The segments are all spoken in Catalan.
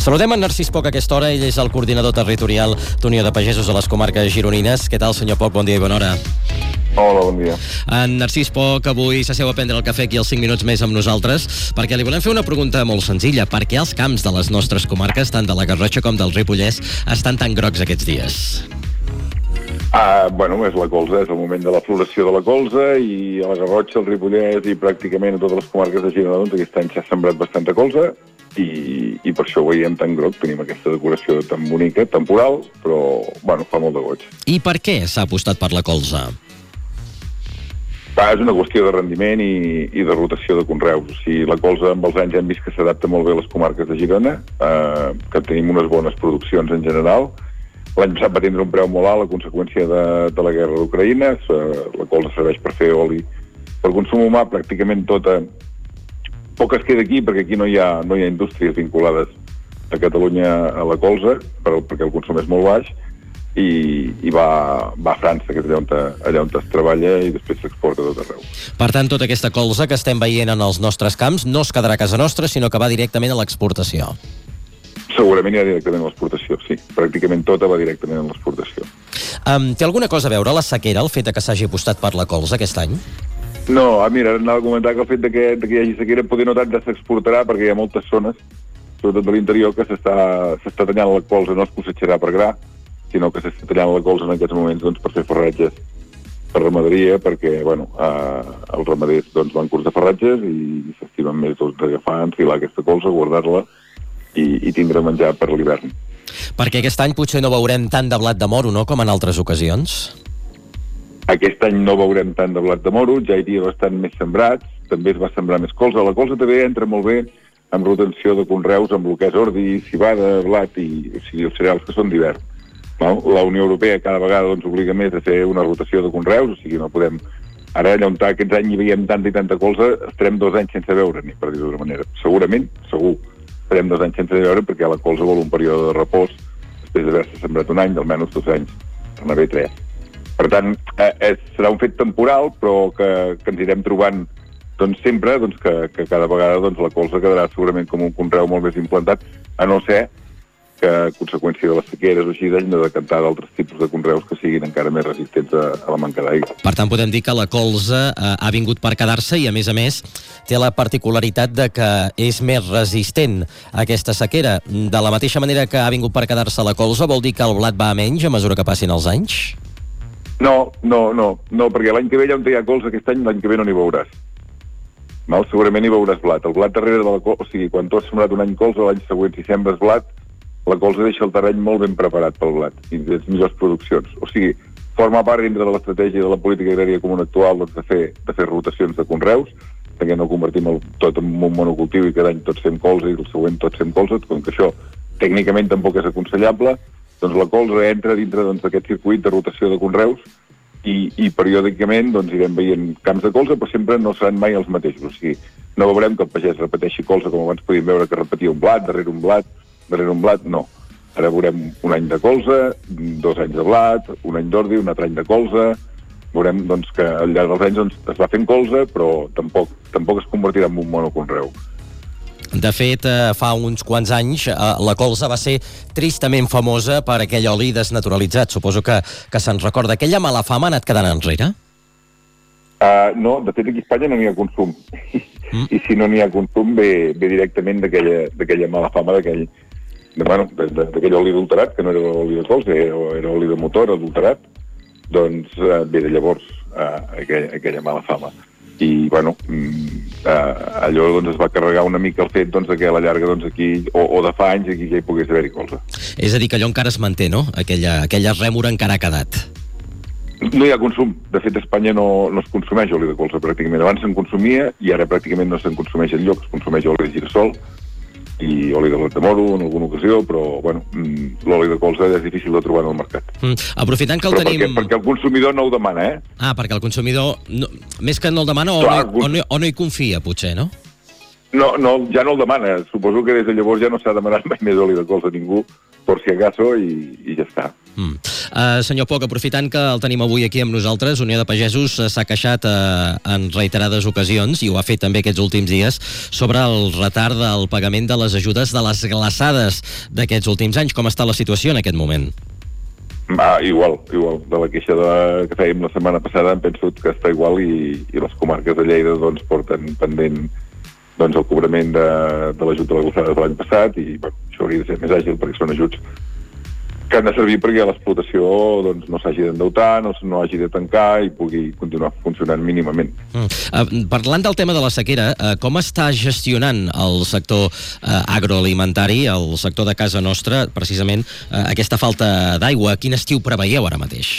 Saludem en Narcís Poch a aquesta hora. Ell és el coordinador territorial d'Unió de Pagesos a les comarques gironines. Què tal, senyor Poch? Bon dia i bona hora. Hola, bon dia. En Narcís Poch avui s'asseu a prendre el cafè aquí als 5 minuts més amb nosaltres perquè li volem fer una pregunta molt senzilla. Per què els camps de les nostres comarques, tant de la Garrotxa com del Ripollès, estan tan grocs aquests dies? Bueno, és la colza, és el moment de la floració de la colza, i a la Garrotxa, al Ripollès i pràcticament a totes les comarques de Girona, doncs aquest any s'ha sembrat bastanta colza i per això ho veiem tan groc. Tenim aquesta decoració tan bonica, temporal, però bueno, fa molt de goig. I per què s'ha apostat per la colza? És una qüestió de rendiment i de rotació de conreus. O sigui, la colza amb els anys hem vist que s'adapta molt bé a les comarques de Girona, que tenim unes bones produccions en general. L'any passat va tindre un preu molt alt a conseqüència de la guerra d'Ucraïna. La colza serveix per fer oli per consum humà, pràcticament tota. Poc es queda aquí, perquè aquí no hi ha indústries vinculades a Catalunya a la colza, perquè el consum és molt baix, i va a França, que és allà on es treballa, i després s'exporta a tot arreu. Per tant, tota aquesta colza que estem veient en els nostres camps no es quedarà a casa nostra, sinó que va directament a l'exportació. Segurament irà directament a l'exportació, sí. Pràcticament tota va directament a l'exportació. Té alguna cosa a veure la sequera, el fet que s'hagi apostat per la colza aquest any? No, mira, anava a comentar que el fet que hi hagi sequera poder no tant s'exportarà, perquè hi ha moltes zones, sobretot de l'interior, que s'està tallant la colza, no es cossetjarà per gra, sinó que s'està tallant la colza en aquests moments per fer farratges per ramaderia, perquè els ramaders van curts de farratges i s'estimen més d'agafar, enfilar aquesta colza, guardar-la i tindre menjar per l'hivern. Perquè aquest any potser no veurem tant de blat de moro, no?, com en altres ocasions? Aquest any no veurem tant de blat de moro, ja hi havia bastant més sembrats, també es va sembrar més colza. La colza també entra molt bé amb rotació de conreus, amb el que és ordi, civada, blat, o sigui, els cereals que són d'hivern. La Unió Europea cada vegada obliga més a fer una rotació de conreus, o sigui, no podem... Ara, allà on aquests anys hi veiem tanta i tanta colza, estarem 2 anys sense veure-n'hi, per dir-ho d'una manera. Segurament, segur, estarem 2 anys sense veure, perquè la colza vol un període de repòs després d'haver-se sembrat un any, almenys 2 anys, per anar bé 3. Per tant, serà un fet temporal, però que ens irem trobant sempre, que cada vegada la colza quedarà segurament com un conreu molt més implantat, a no ser que a conseqüència de les sequeres o així d'any no decantar d'altres tipus de conreus que siguin encara més resistents a la manca d'aigua. Per tant, podem dir que la colza ha vingut per quedar-se i, a més, té la particularitat de que és més resistent a aquesta sequera. De la mateixa manera que ha vingut per quedar-se la colza, vol dir que el blat va a menys a mesura que passin els anys? No, perquè l'any que ve, allà on hi ha colza aquest any, l'any que ve no n'hi veuràs. Segurament hi veuràs blat. El blat darrere de la colza, o sigui, quan tu has sembrat un any colza, l'any següent, si sembres blat, la colza deixa el terreny molt ben preparat pel blat i tens millors produccions. O sigui, forma part dintre de l'estratègia de la política agrària comuna actual de fer rotacions de conreus, perquè no convertim tot en un monocultiu i cada any tots fem colza i el següent tots fem colza, com que això tècnicament tampoc és aconsellable. Doncs la colza entra dintre d'aquest circuit de rotació de conreus i periòdicament irem veient camps de colza, però sempre no seran mai els mateixos. O sigui, no veurem que el pagès repeteixi colza com abans podíem veure que repetia un blat, darrere un blat, no. Ara veurem un any de colza, 2 anys de blat, un any d'ordi, un altre any de colza. Veurem que al llarg dels anys es va fent colza, però tampoc es convertirà en un monoconreu. De fet, fa uns quants anys la colza va ser tristament famosa per aquell oli desnaturalitzat. Suposo que se'n recorda. Aquella mala fama ha anat quedant enrere? No, de fet aquí a Espanya no n'hi ha consum. I si no n'hi ha consum ve directament d'aquella mala fama, d'aquell oli adulterat, que no era oli de colza, era oli de motor adulterat, doncs ve de llavors aquella mala fama. I, allò es va carregar una mica el fet que a la llarga aquí, o de fa anys, aquí ja hi pogués haver-hi colza. És a dir, que allò encara es manté, no? Aquella rèmora encara ha quedat. No hi ha consum. De fet, a Espanya no es consumeix oli de colza pràcticament. Abans se'n consumia i ara pràcticament no se'n consumeix enlloc. Es consumeix oli de girassol i oli de blat de moro en alguna ocasió, però l'oli de colza és difícil de trobar en el mercat. Aprofitant que el tenim... Perquè el consumidor no ho demana, eh? Perquè el consumidor, més que no el demana, o no hi confia, potser, no? No, ja no el demana. Suposo que des de llavors ja no s'ha demanat mai més oli de colza a ningú, por si acaso, i ja està. Senyor Poch, aprofitant que el tenim avui aquí amb nosaltres, Unió de Pagesos s'ha queixat en reiterades ocasions, i ho ha fet també aquests últims dies, sobre el retard del pagament de les ajudes de les glaçades d'aquests últims anys. Com està la situació en aquest moment? Igual. De la queixa que fèiem la setmana passada em penso que està igual i les comarques de Lleida doncs, porten pendent el cobrament de l'ajut de la glaçada de l'any passat i això hauria de ser més àgil perquè són ajuts que han de servir perquè l'explotació doncs, no s'hagi d'endeutar, no hagi de tancar i pugui continuar funcionant mínimament. Parlant del tema de la sequera, com està gestionant el sector agroalimentari, el sector de casa nostra, precisament aquesta falta d'aigua? Quin estiu preveieu ara mateix?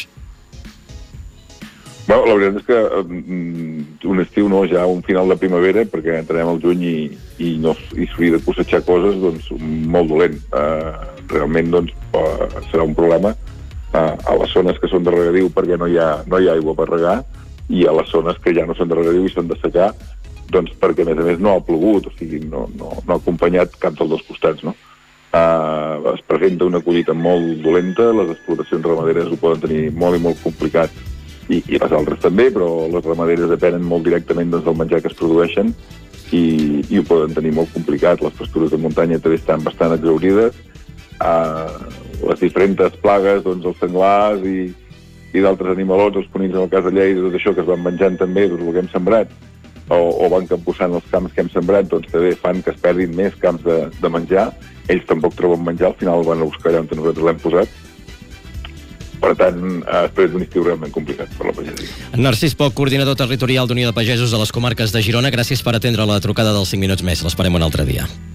Bueno, la veritat és que un estiu no, ja un final de primavera, perquè entrarem al juny i s'hauria de cosechar coses doncs, molt dolent. Realment doncs, serà un problema a les zones que són de regadiu perquè no hi ha aigua per regar i a les zones que ja no són de regadiu i són de secar doncs, perquè a més no ha plogut, o sigui, no ha acompanyat cap dels dos costats, no? Es presenta una collita molt dolenta, les explotacions ramaderes ho poden tenir molt i molt complicat i les altres també, però les ramaderes depenen molt directament doncs, del menjar que es produeixen i ho poden tenir molt complicat. Les pastures de muntanya també estan bastant exhaurides. Les diferents plagues, doncs, els senglars i d'altres animalons, els conills en el cas de Lleida, tot això que es van menjant també, doncs, el que hem sembrat, o van capbussant els camps que hem sembrat, doncs també fan que es perdin més camps de menjar. Ells tampoc troben menjar, al final van a buscar allà on nosaltres l'hem posat. Per tant, després d'un estiu realment complicat per la pagesia. Narcís Poch, coordinador territorial d'Unió de Pagesos a les comarques de Girona, gràcies per atendre la trucada dels 5 minuts més. L'esperem un altre dia.